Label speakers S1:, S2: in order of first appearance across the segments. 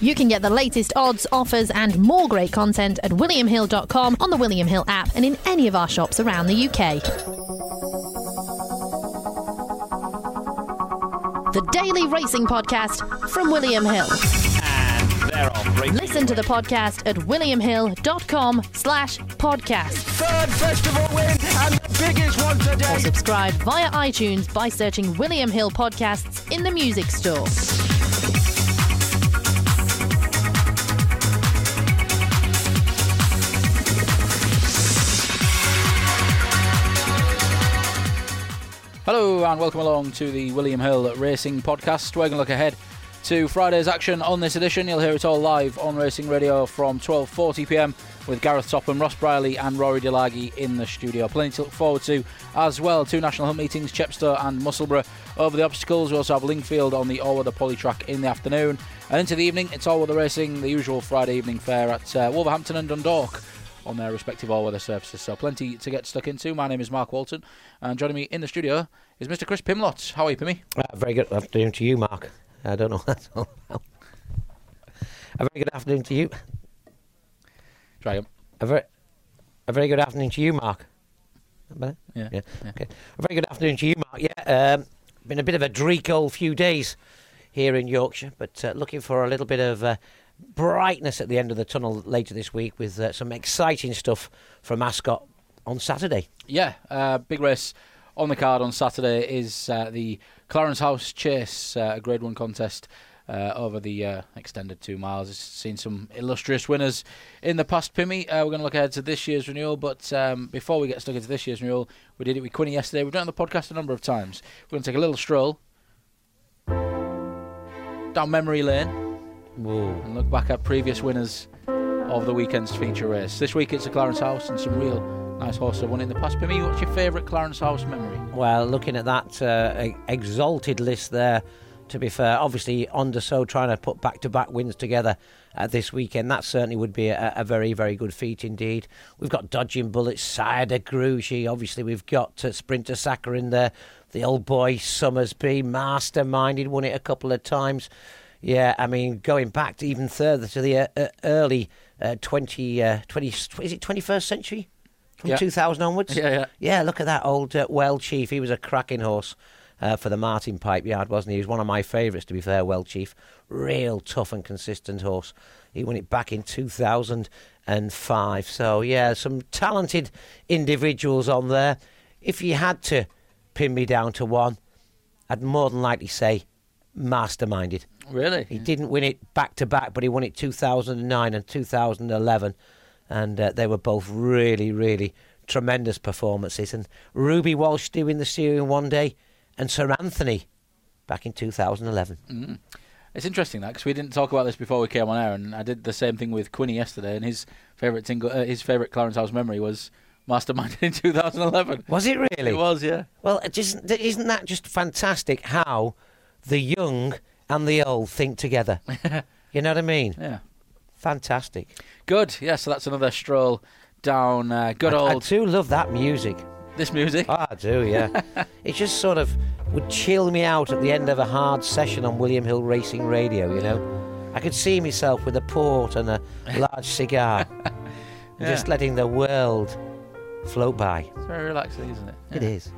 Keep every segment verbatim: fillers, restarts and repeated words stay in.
S1: You can get the latest odds, offers and more great content at william hill dot com, on the William Hill app and in any of our shops around the U K. The Daily Racing Podcast from William Hill.
S2: And they're off. Racing.
S1: Listen to the podcast at william hill dot com slash podcast.
S2: Third festival win and the biggest one today.
S1: Or subscribe via iTunes by searching William Hill Podcasts in the music store.
S3: Hello and welcome along to the William Hill Racing Podcast. We're going to look ahead to Friday's action on this edition. You'll hear it all live on Racing Radio from twelve forty p m with Gareth Topham, Ross Briley and Rory Delaghi in the studio. Plenty to look forward to as well. Two national hunt meetings, Chepstow and Musselburgh over the obstacles. We also have Lingfield on the all-weather poly track in the afternoon. And into the evening, it's all-weather racing, the usual Friday evening fare at uh, Wolverhampton and Dundalk on their respective all-weather surfaces. So plenty to get stuck into. My name is Mark Walton, and joining me in the studio is Mister Chris Pimlott. How are you, Pimmy?
S4: Uh, very good afternoon to you, Mark. I don't know what that's all about. A very good afternoon to you.
S3: Try him.
S4: A very, a very good afternoon to you, Mark.
S3: Yeah,
S4: yeah.
S3: yeah.
S4: Okay. A very good afternoon to you, Mark. Yeah, um, been a bit of a dreak old few days here in Yorkshire, but uh, looking for a little bit of uh, brightness at the end of the tunnel later this week with uh, some exciting stuff from Ascot on Saturday.
S3: Yeah, uh, big race on the card on Saturday is uh, the Clarence House Chase, uh, a Grade one contest uh, over the uh, extended two miles. It's seen some illustrious winners in the past, Pimmy. Uh, we're going to look ahead to this year's renewal, but um, before we get stuck into this year's renewal, we did it with Quinny yesterday. We've done it on the podcast a number of times. We're going to take a little stroll down memory lane.
S4: Whoa.
S3: And look back at previous winners of the weekend's feature race. This week it's the Clarence House and some real nice horses have won in the past. Pimmy, what's your favourite Clarence House memory?
S4: Well, looking at that uh, exalted list there, to be fair, obviously Underso trying to put back-to-back wins together uh, this weekend, that certainly would be a, a very, very good feat indeed. We've got Dodging Bullets, Sire de Grugy, obviously we've got uh, Sprinter Saka in there, the old boy Summersby, Masterminded, won it a couple of times. Yeah, I mean, going back to even further to the uh, uh, early uh, twenty, uh, twenty, is it twenty-first century? From
S3: yeah.
S4: two thousand onwards?
S3: Yeah, yeah.
S4: Yeah, look at that old uh, Well Chief. He was a cracking horse uh, for the Martin Pipe Yard, wasn't he? He was one of my favourites, to be fair, Well Chief. Real tough and consistent horse. He won it back in two thousand five. So, yeah, some talented individuals on there. If you had to pin me down to one, I'd more than likely say Masterminded.
S3: Really?
S4: He didn't win it back-to-back, but he won it two thousand nine and two thousand eleven. And uh, they were both really, really tremendous performances. And Ruby Walsh doing the steering one day, and Sir Anthony back in two thousand eleven.
S3: Mm. It's interesting that, because we didn't talk about this before we came on air, and I did the same thing with Quinny yesterday, and his favourite tingle, uh, his favourite Clarence House memory was Mastermind in two thousand eleven.
S4: Was it really?
S3: It was, yeah.
S4: Well, it isn't, isn't that just fantastic how the young and the old think together? You know what I mean?
S3: Yeah.
S4: Fantastic.
S3: Good. Yeah, so that's another stroll down uh, good
S4: I,
S3: old...
S4: I do love that music.
S3: This music?
S4: Oh, I do, yeah. It just sort of would chill me out at the end of a hard session on William Hill Racing Radio, you know. I could see myself with a port and a large cigar,
S3: Yeah.
S4: just letting the world float by.
S3: It's very relaxing, isn't it?
S4: It
S3: Yeah.
S4: is.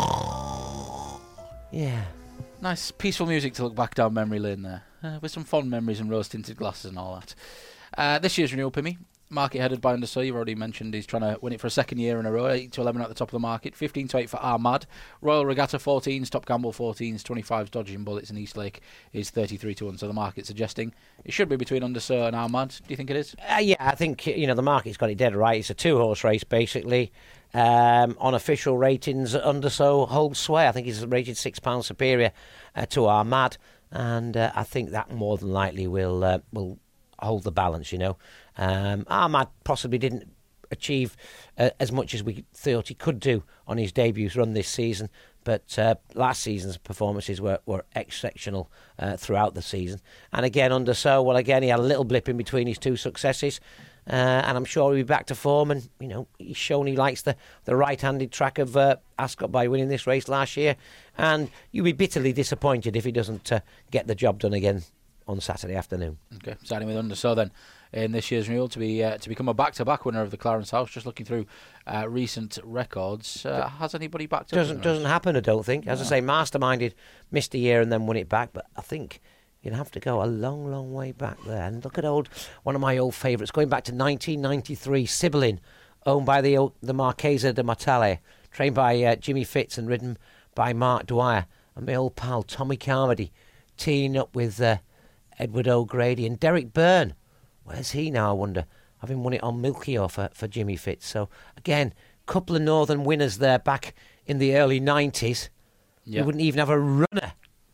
S3: Yeah.
S4: Yeah.
S3: Nice, peaceful music to look back down memory lane there, uh, with some fond memories and rose-tinted glasses and all that. Uh, this year's renewal, Pimmy, market headed by Underso. You've already mentioned he's trying to win it for a second year in a row. eight to eleven at the top of the market, fifteen to eight for Armad. Royal Regatta fourteens, Top Gamble fourteens, twenty-fives Dodging Bullets, and Eastlake is thirty-three to one. So the market's suggesting it should be between Underso and Armad. Do you think it is?
S4: Uh, yeah, I think, you know, the market's got it dead right. It's a two-horse race, basically. Um, on official ratings, Underso holds sway. I think he's rated six pounds superior uh, to Armad, and uh, I think that more than likely will uh, will hold the balance, you know. Um, Armad possibly didn't achieve uh, as much as we thought he could do on his debut run this season, but uh, last season's performances were, were exceptional uh, throughout the season. And again, Underso, well, again, he had a little blip in between his two successes, uh, and I'm sure he'll be back to form, and, you know, he's shown he likes the, the right-handed track of uh, Ascot by winning this race last year, and you'll be bitterly disappointed if he doesn't uh, get the job done again on Saturday afternoon.
S3: Okay, siding with Under. So then, in this year's renewal, to be uh, to become a back-to-back winner of the Clarence House, just looking through uh, recent records, uh, has anybody backed up?
S4: Doesn't doesn't happen, I don't think. As no. I say, Masterminded missed a year and then won it back, but I think you'd have to go a long, long way back there. And look at old one of my old favourites, going back to nineteen ninety-three, Sibyllin, owned by the the Marchesa de Martale, trained by uh, Jimmy Fitz and ridden by Mark Dwyer, and my old pal Tommy Carmody, teaming up with uh, Edward O'Grady and Derek Byrne. Where's he now, I wonder? Having won it on Milkio for, for Jimmy Fitz. So, again, couple of Northern winners there back in the early nineties.
S3: Yeah.
S4: We wouldn't even have a runner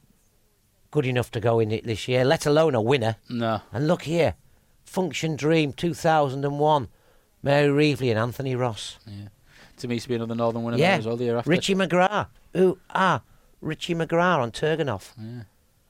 S4: good enough to go in it this year, let alone a winner.
S3: No.
S4: And look here, Function Dream two thousand one, Mary Reevely and Anthony Ross.
S3: Yeah. To me, to be another Northern winner
S4: yeah.
S3: there as well the year after.
S4: Richie McGrath. Ooh, ah, Richie McGrath on Turgenhoff.
S3: Yeah.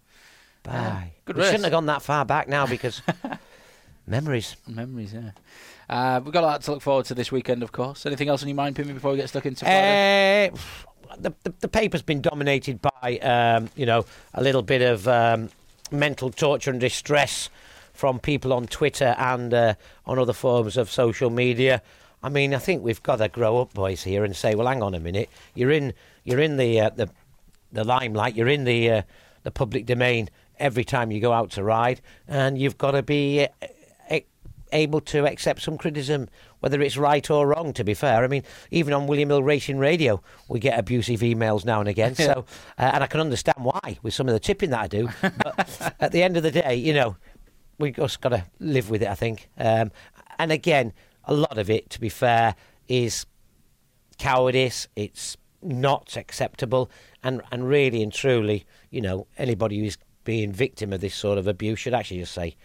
S4: Bye.
S3: Yeah. Good
S4: we
S3: race.
S4: shouldn't have gone that far back now because memories.
S3: Memories, yeah. Uh, we've got a lot to look forward to this weekend, of course. Anything else on your mind, Pimmy, before we get stuck into Friday?
S4: Uh, the, the, the paper's been dominated by, um, you know, a little bit of um, mental torture and distress from people on Twitter and uh, on other forms of social media. I mean, I think we've got to grow up, boys, here and say, well, hang on a minute. You're in, you're in the uh, the the limelight. You're in the uh, the public domain every time you go out to ride, and you've got to be uh, a- able to accept some criticism, whether it's right or wrong. To be fair, I mean, even on William Hill Racing Radio, we get abusive emails now and again. So, uh, and I can understand why with some of the tipping that I do. But at the end of the day, you know, we just got to live with it, I think. Um, and again, a lot of it, to be fair, is cowardice. It's not acceptable. And, and really and truly, you know, anybody who's being victim of this sort of abuse should actually just say,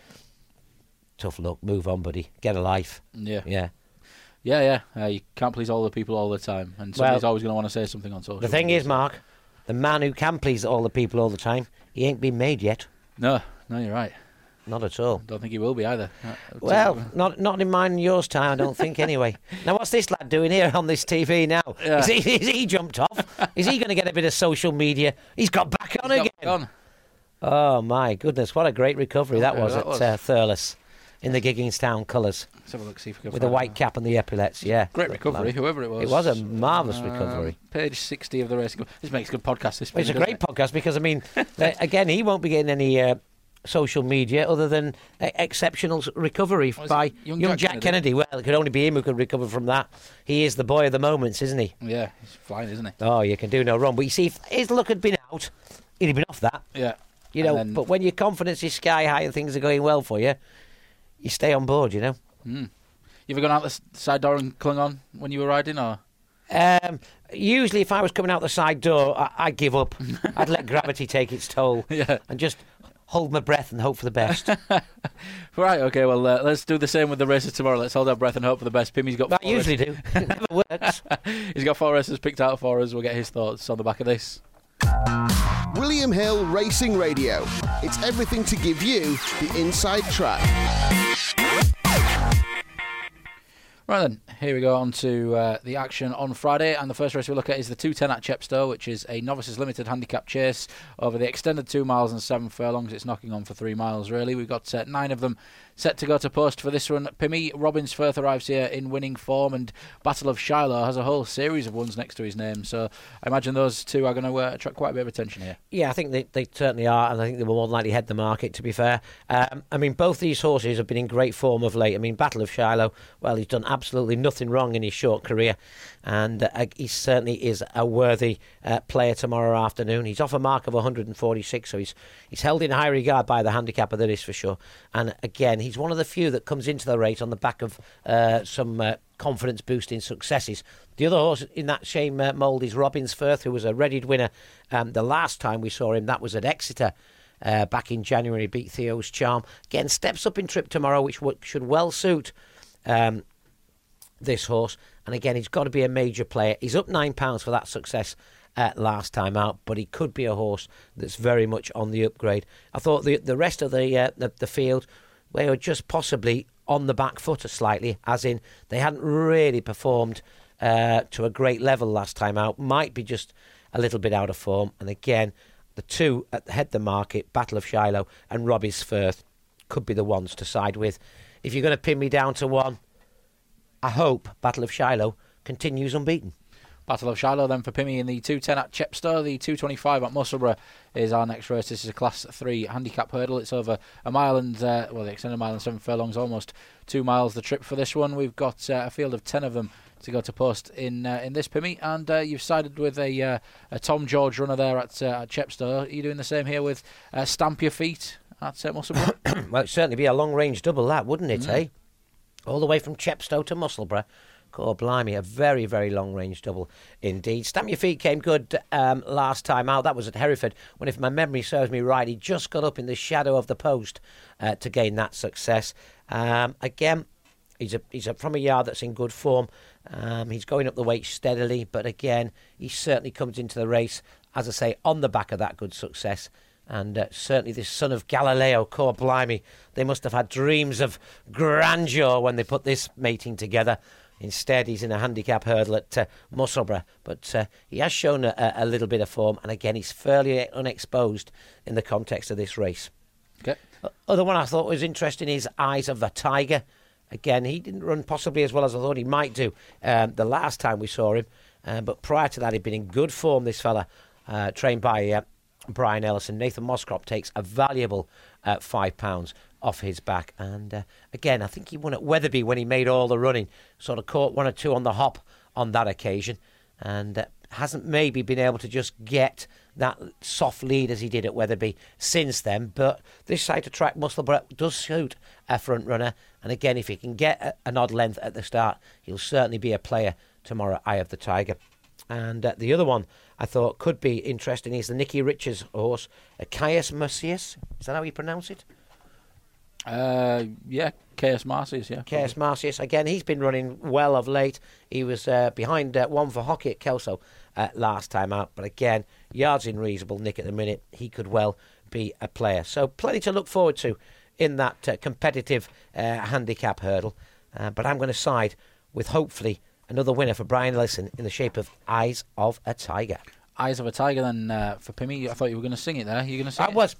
S4: tough luck, move on, buddy, get a life.
S3: Yeah.
S4: Yeah.
S3: Yeah, yeah. Uh, you can't please all the people all the time. And somebody's well, always going to want to say something on social
S4: The thing
S3: media,
S4: is, Mark, the man who can please all the people all the time, he ain't been made yet.
S3: No, no, you're right.
S4: Not at all.
S3: Don't think he will be either.
S4: Well, not not in mine and yours time, I don't think, anyway. Now, what's this lad doing here on this T V now?
S3: Yeah.
S4: Is, he, is he jumped off? Is he going to get a bit of social media? He's got back on
S3: He's
S4: again.
S3: got back on.
S4: Oh, my goodness. What a great recovery that
S3: yeah,
S4: was
S3: that
S4: at
S3: was.
S4: Uh, Thurles in the Giggingstown colours.
S3: Let's have a look, see if we can
S4: With the white
S3: that.
S4: cap and the epaulets, yeah.
S3: Great recovery, whoever it was.
S4: It was a marvellous
S3: um,
S4: recovery.
S3: Page sixty of the Racing. This makes a good podcast, this
S4: Well, it's a
S3: doesn't
S4: great
S3: it?
S4: podcast because, I mean, uh, again, he won't be getting any uh, social media other than uh, exceptional s- recovery
S3: What is
S4: by
S3: it? Young
S4: young
S3: Jack
S4: Jack,
S3: Kennedy?
S4: Kennedy. Well, it could only be him who could recover from that. He is the boy of the moments, isn't he?
S3: Yeah, he's flying, isn't he?
S4: Oh, you can do no wrong. But you see, if his luck had been out, he'd have been off that.
S3: Yeah.
S4: You know,
S3: then,
S4: but when your confidence is sky high and things are going well for you, you stay on board, you know.
S3: Mm. You ever gone out the s- side door and clung on when you were riding, or?
S4: Um, usually, if I was coming out the side door, I- I'd give up. I'd let gravity take its toll
S3: Yeah.
S4: and just hold my breath and hope for the best.
S3: Right, okay, well, uh, let's do the same with the races tomorrow. Let's hold our breath and hope for the best. Pimmy's got
S4: I
S3: four
S4: usually
S3: races.
S4: do. It never works.
S3: He's got four races picked out for us. We'll get his thoughts on the back of this.
S5: William Hill Racing Radio. It's everything to give you the inside track.
S3: Right then, here we go on to uh, the action on Friday, and the first race we look at is the two ten at Chepstow, which is a novices limited handicap chase over the extended two miles and seven furlongs. It's knocking on for three miles really. We've got uh, nine of them set to go to post for this run. Pimmy Robbins Firth arrives here in winning form, and Battle of Shiloh has a whole series of ones next to his name, so I imagine those two are going to uh, attract quite a bit of attention here.
S4: Yeah, I think they, they certainly are, and I think they will more than likely head the market, to be fair. Um, I mean, both these horses have been in great form of late. I mean, Battle of Shiloh, well, he's done absolutely nothing wrong in his short career, and uh, he certainly is a worthy uh, player tomorrow afternoon. He's off a mark of one hundred forty-six, so he's he's held in high regard by the handicapper, that is for sure. And again, he's one of the few that comes into the race on the back of uh, some uh, confidence-boosting successes. The other horse in that same uh, mould is Robbins Firth, who was a readied winner. Um, the last time we saw him, that was at Exeter. Uh, back in January, he beat Theo's Charm. Again, steps up in trip tomorrow, which w- should well suit um, this horse. And again, he's got to be a major player. He's up nine pounds for that success uh, last time out, but he could be a horse that's very much on the upgrade. I thought the the rest of the uh, the, the field, they were just possibly on the back foot slightly, as in they hadn't really performed uh, to a great level last time out. Might be just a little bit out of form. And again, the two at the head of the market, Battle of Shiloh and Robbie's Firth, could be the ones to side with. If you're going to pin me down to one, I hope Battle of Shiloh continues unbeaten.
S3: Battle of Shiloh then for Pimmy in the two ten at Chepstow. The two twenty-five at Musselburgh is our next race. This is a Class three handicap hurdle. It's over a mile and, uh, well, the extended mile and seven furlongs, almost two miles the trip for this one. We've got uh, a field of ten of them to go to post in uh, in this Pimmy, and uh, you've sided with a, uh, a Tom George runner there at, uh, at Chepstow. Are you doing the same here with uh, Stamp Your Feet at uh, Musselburgh?
S4: Well, it'd certainly be a long-range double, that, wouldn't it,
S3: Mm.
S4: eh? All the way from Chepstow to Musselburgh. Oh, blimey, a very, very long-range double indeed. Stamp Your Feet came good um, last time out. That was at Hereford, when, if my memory serves me right, he just got up in the shadow of the post uh, to gain that success. Um, again, he's a, he's a, from a yard that's in good form. Um, he's going up the weight steadily, but again, he certainly comes into the race, as I say, on the back of that good success. And uh, certainly this son of Galileo, core blimey, they must have had dreams of grandeur when they put this mating together. Instead, he's in a handicap hurdle at uh, Musselburgh, but uh, he has shown a, a little bit of form, and again, he's fairly unexposed in the context of this race.
S3: Okay.
S4: Other one I thought was interesting is Eyes of the Tiger. Again, he didn't run possibly as well as I thought he might do um, the last time we saw him, um, but prior to that, he'd been in good form, this fella, uh, trained by uh, Brian Ellison. Nathan Moscrop takes a valuable uh, five pounds off his back, and uh, again, I think he won at Wetherby when he made all the running, sort of caught one or two on the hop on that occasion, and uh, hasn't maybe been able to just get that soft lead as he did at Wetherby since then. But this side to track, Musselburgh, does suit a front runner, and again, if he can get a, an odd length at the start, he'll certainly be a player tomorrow. Eye of the Tiger. And uh, the other one I thought could be interesting is the Nicky Richards horse, uh, Caius Mercius. Is that how you pronounce it?
S3: Uh, yeah, K S Marcius, yeah.
S4: K S Marcius, again, he's been running well of late. He was uh, behind uh, one for Hockey at Kelso uh, last time out. But again, yards in reasonable nick at the minute. He could well be a player. So plenty to look forward to in that uh, competitive uh, handicap hurdle. Uh, but I'm going to side with hopefully another winner for Brian Ellison in the shape of Eyes of a Tiger.
S3: Eyes of a Tiger then uh, for Pimmy. I thought you were going to sing it there. You're going to sing
S4: I
S3: it?
S4: was.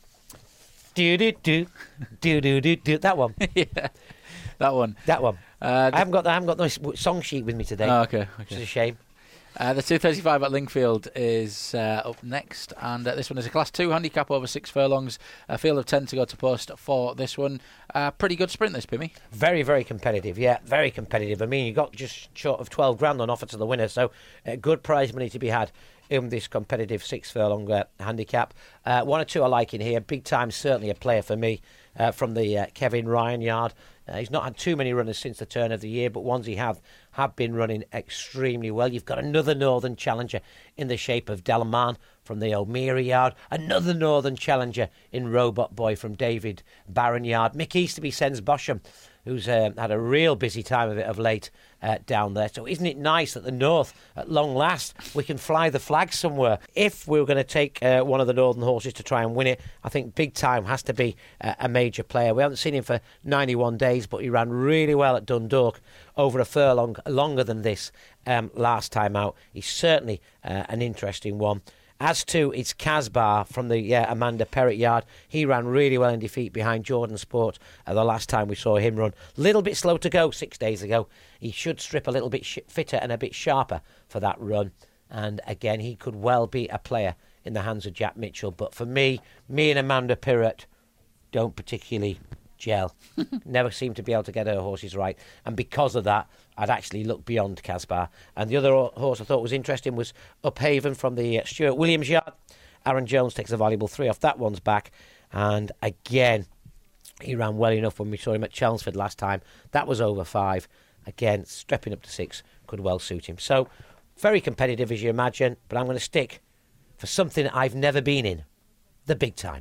S4: Do do do do do do do that one.
S3: Yeah, that one.
S4: That one.
S3: Uh,
S4: I haven't got. I haven't got the song sheet with me today.
S3: Oh, okay.
S4: Which is
S3: okay.
S4: a shame.
S3: Uh, the two thirty-five at Lingfield is uh, up next, and uh, this one is a Class two handicap over six furlongs. A field of ten to go to post for this one. Uh, pretty good sprint, this, Pimmy.
S4: Very, very competitive. Yeah, very competitive. I mean, you got just short of twelve grand on offer to the winner, so uh, good prize money to be had in this competitive six furlong uh, handicap. Uh, one or two I like in here. Big Time, certainly a player for me uh, from the uh, Kevin Ryan yard. Uh, he's not had too many runners since the turn of the year, but ones he have have been running extremely well. You've got another Northern challenger in the shape of Delman from the O'Meara yard. Another Northern challenger in Robot Boy from David Barron yard. Mick Easterby sends Bosham, who's uh, had a real busy time of it of late uh, down there. So isn't it nice that the North, at long last, we can fly the flag somewhere? If we were going to take uh, one of the Northern horses to try and win it, I think Big Time has to be uh, a major player. We haven't seen him for ninety-one days, but he ran really well at Dundalk over a furlong longer than this um, last time out. He's certainly uh, an interesting one. As to its Casbar from the uh, Amanda Perrott yard, he ran really well in defeat behind Jordan Sport uh, the last time we saw him run. Little bit slow to go six days ago. He should strip a little bit sh- fitter and a bit sharper for that run. And again, he could well be a player in the hands of Jack Mitchell. But for me, me and Amanda Perrott don't particularly gel. Never seem to be able to get her horses right. And because of that, I'd actually look beyond Casbar. And the other horse I thought was interesting was Uphaven from the uh, Stuart Williams yard. Aaron Jones takes a valuable three off that one's back. And again, he ran well enough when we saw him at Chelmsford last time. That was over five. Again, stepping up to six could well suit him. So, very competitive as you imagine, but I'm going to stick for something I've never been in. The Big Time.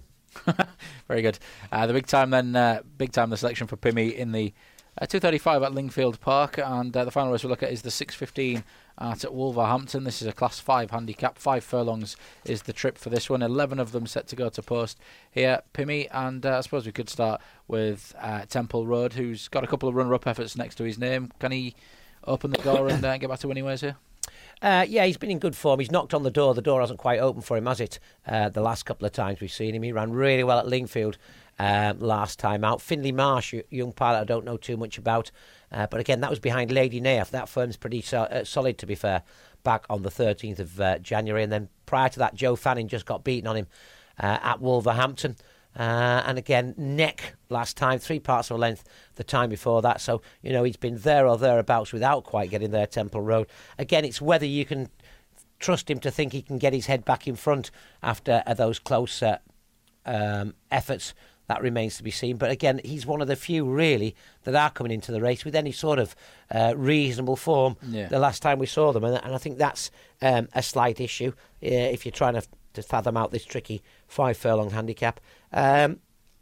S3: Very good. Uh, the Big Time then, uh, Big Time the selection for Pimmy in the uh, two thirty-five at Lingfield Park, and uh, the final race we'll look at is the six fifteen at Wolverhampton. This is a Class five handicap. Five furlongs is the trip for this one. eleven of them set to go to post here, Pimmy, and uh, I suppose we could start with uh, Temple Road, who's got a couple of runner-up efforts next to his name. Can he open the door and uh, get back to winning ways here?
S4: Uh, yeah, he's been in good form. He's knocked on the door. The door hasn't quite opened for him, has it? Uh, the last couple of times we've seen him. He ran really well at Lingfield um, last time out. Findlay Marsh, young pilot I don't know too much about. Uh, but again, that was behind Lady Nayef. That firm's pretty so, uh, solid, to be fair, back on the thirteenth of uh, January. And then prior to that, Joe Fanning just got beaten on him uh, at Wolverhampton. Uh, and again, neck last time, three parts of a length the time before that. So, you know, he's been there or thereabouts without quite getting there, Temple Road. Again, it's whether you can trust him to think he can get his head back in front after uh, those close uh, um, efforts. That remains to be seen. But again, he's one of the few, really, that are coming into the race with any sort of uh, reasonable form
S3: yeah.
S4: the last time we saw them. And, and I think that's um, a slight issue uh, if you're trying to, to fathom out this tricky five-furlong handicap. Um,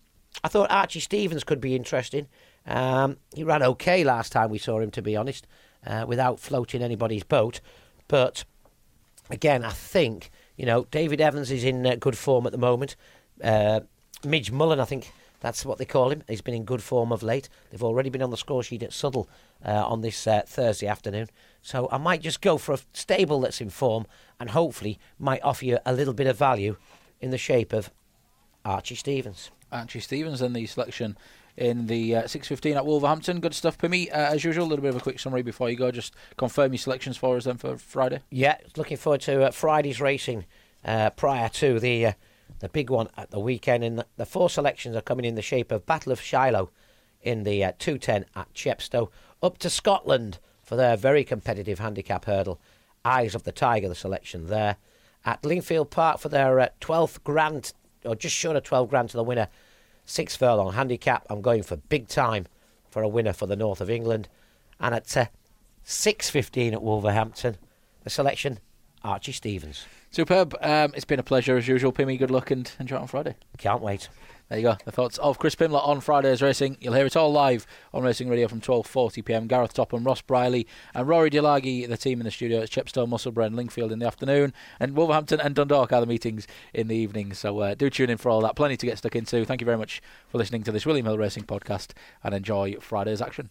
S4: I thought Archie Stevens could be interesting. Um, he ran okay last time we saw him, to be honest, uh, without floating anybody's boat. But, again, I think, you know, David Evans is in uh, good form at the moment. Uh, Midge Mullen, I think that's what they call him. He's been in good form of late. They've already been on the score sheet at Suddle uh, on this uh, Thursday afternoon. So I might just go for a stable that's in form and hopefully might offer you a little bit of value in the shape of Archie Stevens.
S3: Archie Stevens and the selection in the uh, six fifteen at Wolverhampton. Good stuff, Pimmy. Uh, as usual, a little bit of a quick summary before you go. Just confirm your selections for us then for Friday.
S4: Yeah, looking forward to uh, Friday's racing uh, prior to the... Uh, The big one at the weekend, and the four selections are coming in the shape of Battle of Shiloh in the uh, two ten at Chepstow, up to Scotland for their very competitive handicap hurdle, Eyes of the Tiger, the selection there, at Lingfield Park for their uh, twelfth grand, or just short of twelve grand to the winner, six furlong handicap. I'm going for big time for a winner for the north of England, and at uh, six fifteen at Wolverhampton, the selection, Archie Stevens.
S3: Superb. Um, it's been a pleasure as usual, Pimmy. Good luck and enjoy it on Friday.
S4: Can't wait.
S3: There you go. The thoughts of Chris Pimlott on Friday's racing. You'll hear it all live on Racing Radio from twelve forty p m. Gareth Topham, Ross Briley and Rory Delagi, the team in the studio at Chepstow, Musselburgh and Lingfield in the afternoon. And Wolverhampton and Dundalk are the meetings in the evening. So uh, do tune in for all that. Plenty to get stuck into. Thank you very much for listening to this William Hill Racing podcast and enjoy Friday's action.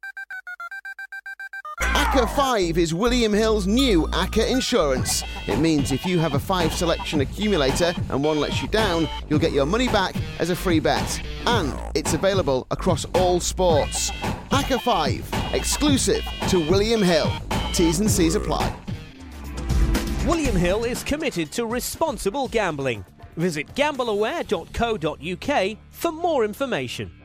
S5: A C C A five is William Hill's new A C C A Insurance. It means if you have a five selection accumulator and one lets you down, you'll get your money back as a free bet. And it's available across all sports. A C C A five, exclusive to William Hill. T's and C's apply.
S6: William Hill is committed to responsible gambling. Visit gamble aware dot co dot u k for more information.